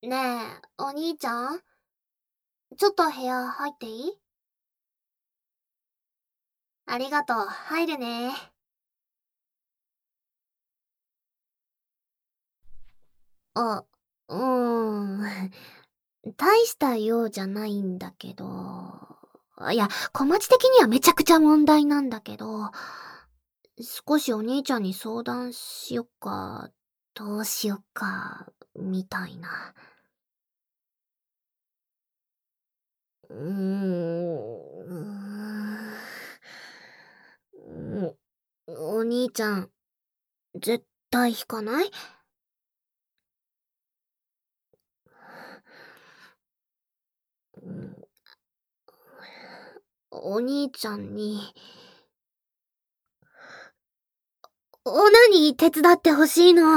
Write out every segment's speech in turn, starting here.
ねえ、お兄ちゃん、ちょっと部屋入っていい？ありがとう、入るね。あ、大した用じゃないんだけど。いや、小町的にはめちゃくちゃ問題なんだけど、少しお兄ちゃんに相談しよっか、どうしよっか、みたいな。うーん。お兄ちゃん、絶対引かない？うんお兄ちゃんに、オナニー手伝ってほしいの。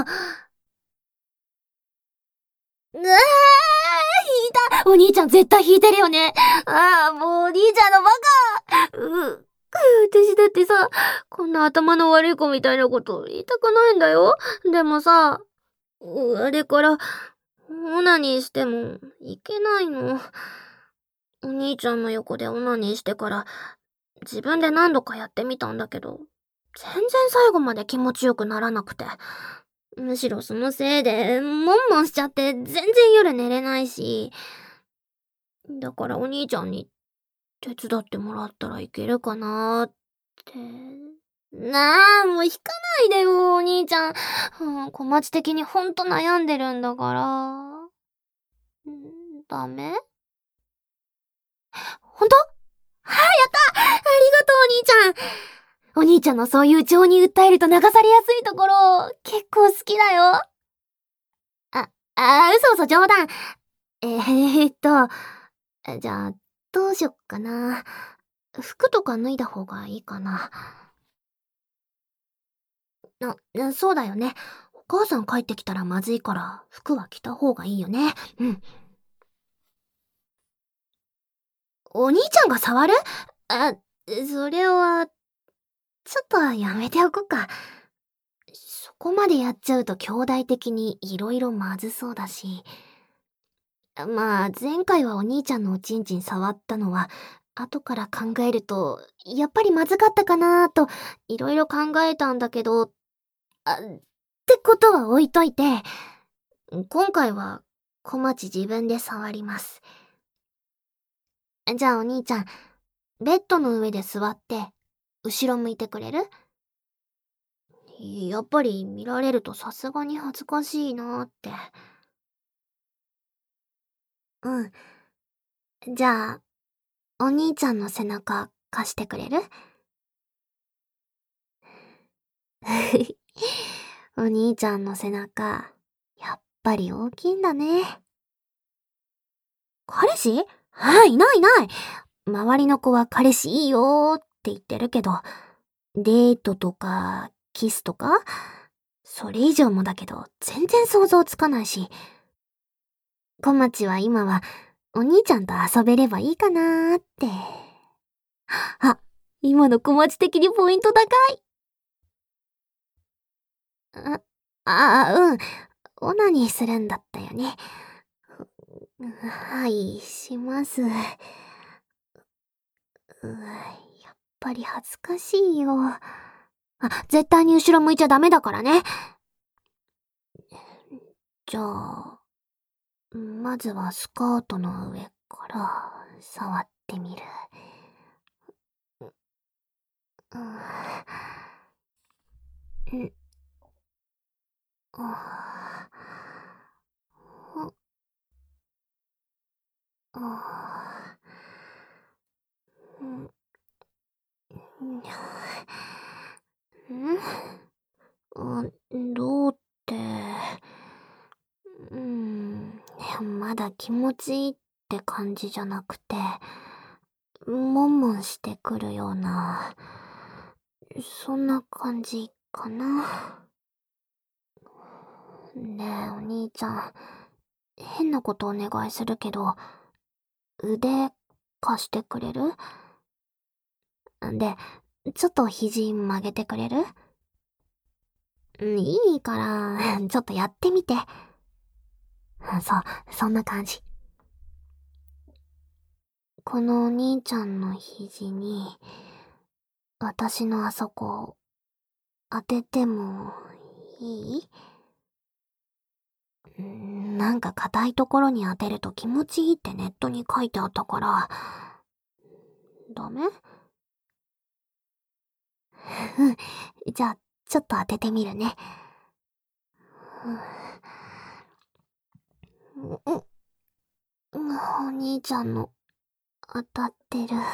引いた。お兄ちゃん絶対引いてるよね。ああ、もうお兄ちゃんのバカ。私だってさ、こんな頭の悪い子みたいなこと言いたくないんだよ。でもさ、あれから、オナニーしてもいけないの。お兄ちゃんの横でオナニーしてから、自分で何度かやってみたんだけど、全然最後まで気持ちよくならなくて。むしろそのせいで、もんもんしちゃって全然夜寝れないし。だからお兄ちゃんに手伝ってもらったらいけるかなーって。なあ、もう引かないでよ、お兄ちゃん。小町的にほんと悩んでるんだから。ダメ？ほんと？はい、やった！ありがとう、お兄ちゃん。お兄ちゃんのそういう情に訴えると流されやすいところ、結構好きだよ。嘘嘘冗談。じゃあ、どうしよっかな。服とか脱いだ方がいいかな。そうだよね。お母さん帰ってきたらまずいから、服は着た方がいいよね。うん。お兄ちゃんが触る？あ、それは、ちょっとやめておくか。そこまでやっちゃうと兄弟的に色々まずそうだし。まあ、前回はお兄ちゃんのおちんちん触ったのは、後から考えると、やっぱりまずかったかなーと、いろいろ考えたんだけど、ってことは置いといて、今回は、小町自分で触ります。じゃあお兄ちゃん、ベッドの上で座って、後ろ向いてくれる？やっぱり見られるとさすがに恥ずかしいなーって。うん。じゃあ、お兄ちゃんの背中貸してくれる？お兄ちゃんの背中、やっぱり大きいんだね。彼氏？いないいない。周りの子は彼氏いいよーって言ってるけど、デートとか、キスとか、それ以上もだけど、全然想像つかないし、小町は今は、お兄ちゃんと遊べればいいかなーって。あ、今の小町的にポイント高い。うん。オナニーするんだったよね。はい、します。やっぱり恥ずかしいよ。絶対に後ろ向いちゃダメだからね。じゃあ、まずはスカートの上から触ってみる。うん。ああ、うん、どうって、うん、まだ気持ちいいって感じじゃなくて、もんもんしてくるような、そんな感じかな。ねえ、お兄ちゃん、変なことお願いするけど、腕貸してくれる？で、ちょっと肘曲げてくれる？いいから、ちょっとやってみて。 そう、そんな感じ。このお兄ちゃんの肘に、私のあそこを当ててもいい？なんか硬いところに当てると気持ちいいってネットに書いてあったから、ダメ？うん。じゃあ、ちょっと当ててみるね。お兄ちゃんの当たってる。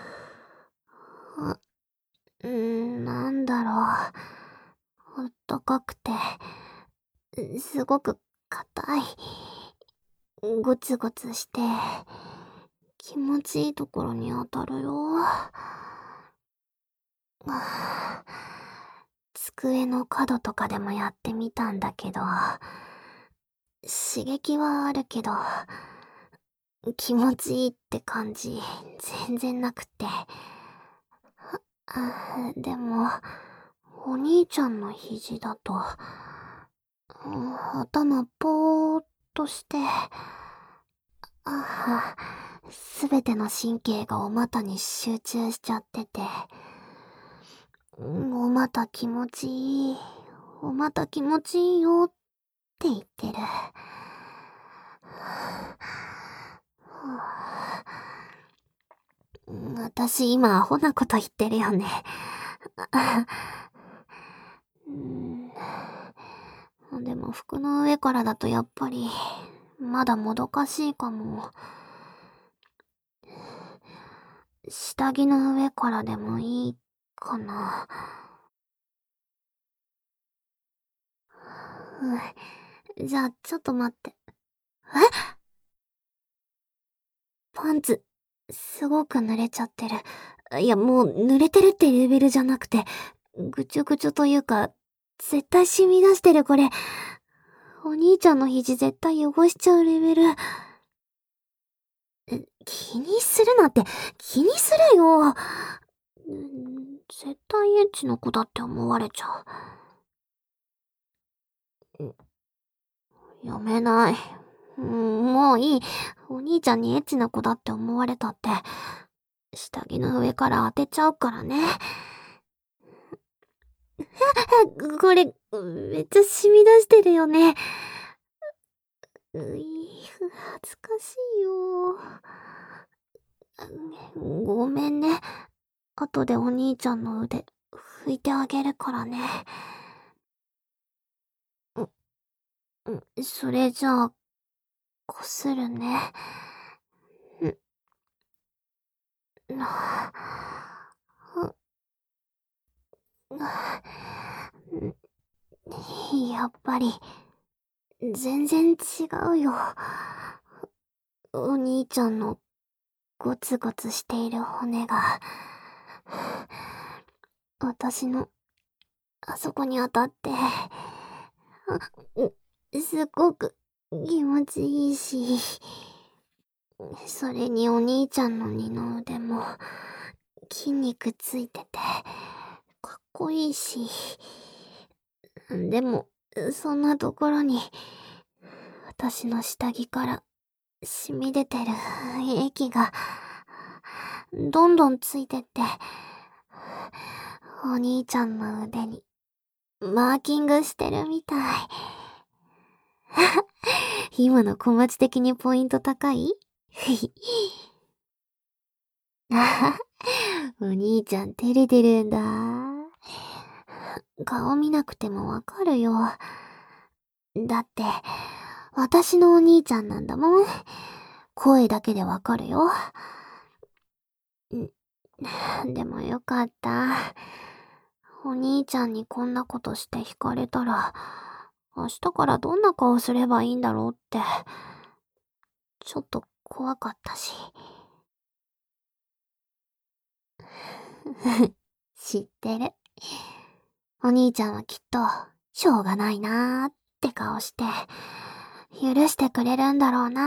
なんだろう。あったかくて、すごく硬い。ゴツゴツして、気持ちいいところに当たるよ。机の角とかでもやってみたんだけど、刺激はあるけど、気持ちいいって感じ、全然なくて。でも、お兄ちゃんの肘だと、頭ぽーっとして、すべての神経がお股に集中しちゃってて、お股気持ちいい、お股気持ちいいよって言ってる。私今アホなこと言ってるよね。でも服の上からだとやっぱりまだもどかしいかも。下着の上からでもいいかな。じゃあちょっと待って。パンツ、すごく濡れちゃってる。いや、もう濡れてるってレベルじゃなくて、ぐちょぐちょというか、絶対染み出してるこれ。お兄ちゃんの肘絶対汚しちゃうレベル。気にするなって、気にするよ。絶対エッチな子だって思われちゃう。読めない。もういい。お兄ちゃんにエッチな子だって思われたって、下着の上から当てちゃうからね。これ、めっちゃ染み出してるよね。恥ずかしいよ。ごめんね。後でお兄ちゃんの腕、拭いてあげるからね。それじゃあ、こするね。やっぱり、全然違うよ。お兄ちゃんのゴツゴツしている骨が、私の、あそこに当たって、すっごく気持ちいいし、それにお兄ちゃんの二の腕も筋肉ついてて、かっこいいし、でも、そんなところに、私の下着から染み出てる液が、どんどんついてって、お兄ちゃんの腕に、マーキングしてるみたい。今の小町的にポイント高い？お兄ちゃん照れてるんだ。顔見なくてもわかるよ。だって、私のお兄ちゃんなんだもん。声だけでわかるよ。でもよかった。お兄ちゃんにこんなことして惹かれたら、明日からどんな顔すればいいんだろうって、ちょっと怖かったし。知ってる。お兄ちゃんはきっと、しょうがないなーって顔して、許してくれるんだろうなって、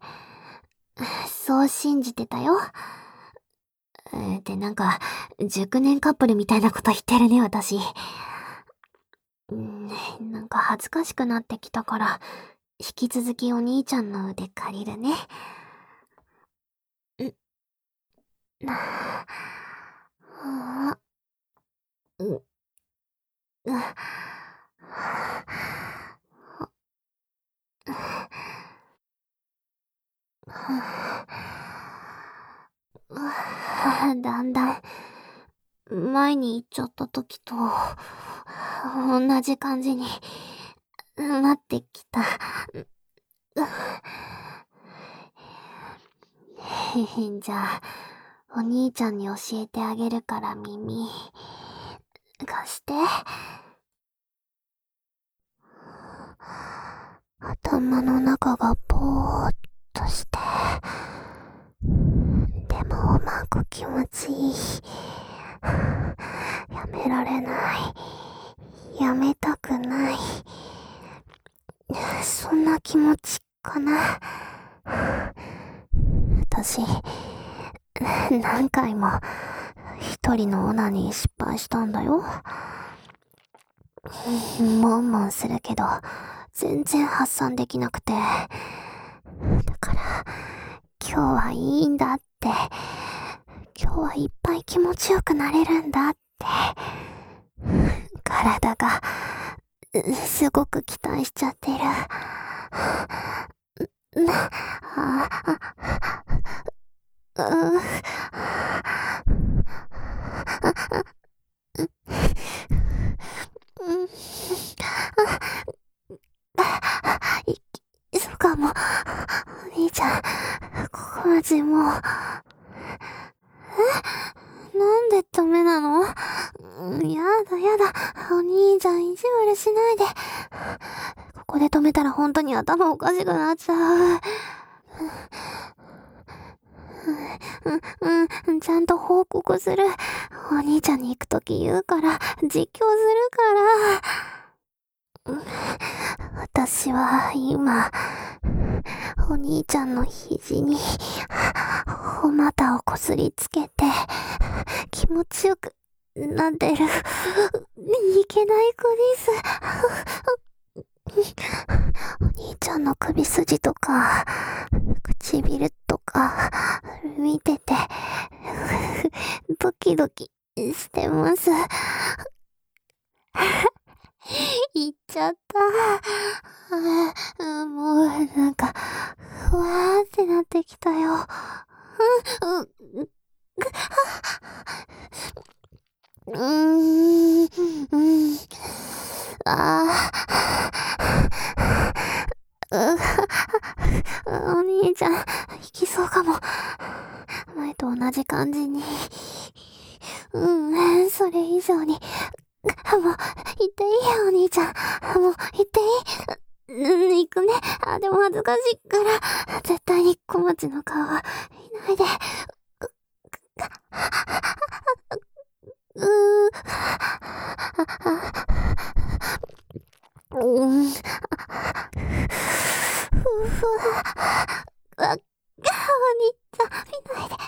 そう信じてたよ。ってなんか、熟年カップルみたいなこと言ってるね、私。なんか恥ずかしくなってきたから、 引き続きお兄ちゃんの腕借りるね。なあ、あう、う、だんだん前に行っちゃった時と同じ感じになってきた。じゃあお兄ちゃんに教えてあげるから耳貸して。頭の中がぼーっとして、でもうまく気持ちいい。やめられない。やめたくない。そんな気持ちかな。私、何回も一人のオナニー失敗したんだよ。モンモンするけど、全然発散できなくて。だから、今日はいいんだって。今日はいっぱい気持ちよくなれるんだって。体が、すごく期待しちゃってる。そうかも。お兄ちゃん、ここまでもう。なんでダメなの？やだやだ。お兄ちゃん意地悪しないで。ここで止めたら本当に頭おかしくなっちゃう。ちゃんと報告する。お兄ちゃんに行くとき言うから、実況するから。私は今、お兄ちゃんの肘にお股をこすりつけて気持ちよくなってる。いけない子です。お兄ちゃんの首筋とか唇とか見ててドキドキしてます。言っちゃった。もうなんかふわーってなってきたよ。お兄ちゃん、引きそうかも。前と同じ感じに。それ以上に。もう、言っていいよ、お兄ちゃん。もう、言っていい？行くね。でも恥ずかしいから、絶対に小町の顔は見ないで。お兄ちゃん、見ないで。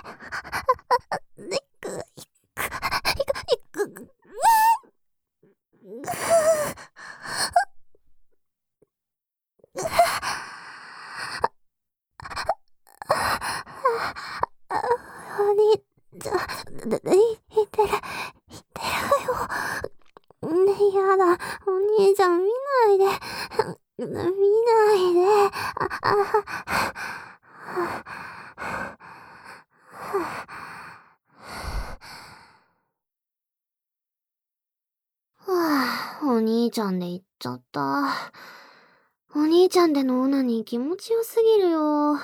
お兄ちゃん、言ってるよ。やだ、お兄ちゃん見ないで。見ないで。お兄ちゃんで言っちゃった。お兄ちゃんでのオナニー気持ちよすぎるよ。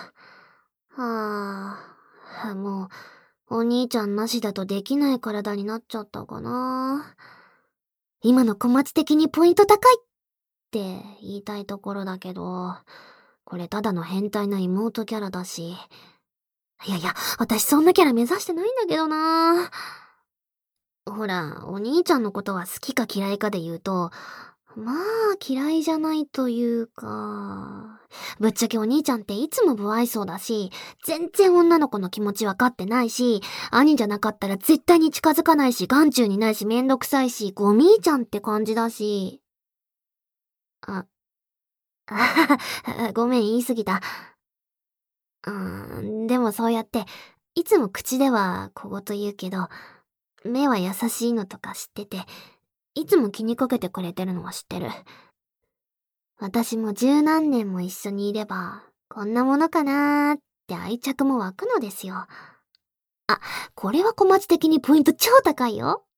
もう、お兄ちゃんなしだとできない体になっちゃったかな。今の小町的にポイント高いって言いたいところだけど、これただの変態な妹キャラだし。いやいや、私そんなキャラ目指してないんだけどな。ほら、お兄ちゃんのことは好きか嫌いかで言うと、まあ嫌いじゃないというか、ぶっちゃけお兄ちゃんっていつも不愛想だし、全然女の子の気持ち分かってないし、兄じゃなかったら絶対に近づかないし、眼中にないし、めんどくさいし、ゴミーちゃんって感じだし。 ごめん、言い過ぎた。でもそうやって、いつも口では小言言うけど、目は優しいのとか知ってて、いつも気にかけてくれてるのは知ってる。私も十何年も一緒にいれば、こんなものかなーって愛着も湧くのですよ。あ、これは小町的にポイント超高いよ。